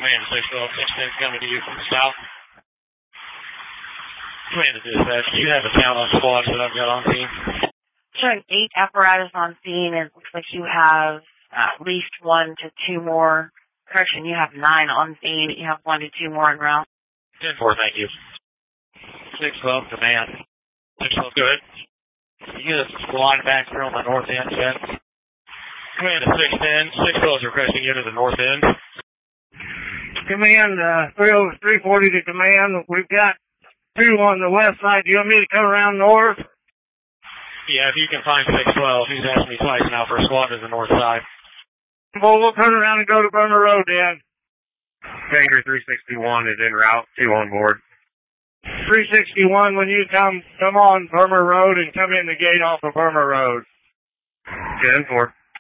Command 612, 610 coming to you from the south. Command to dispatch, do you have a count on squads that I've got on scene? Showing 8 apparatus on scene, and it looks like you have at least 1 to 2 more. Correction, you have 9 on scene. You have 1 to 2 more en route. 10-4, thank you. 612, command. 612, go ahead. You get a squad back here on the north end, Chad. Command to 610. 612 is requesting you to the north end. Command, 340 to command. We've got 2 on the west side. Do you want me to come around north? Yeah, if you can find 612. He's asked me twice now for a squad to the north side. Well, we'll turn around and go to Burma Road, then. Tanker 361 is en route, 2 on board. 361, when you come on Burma Road and come in the gate off of Burma Road. 10-4.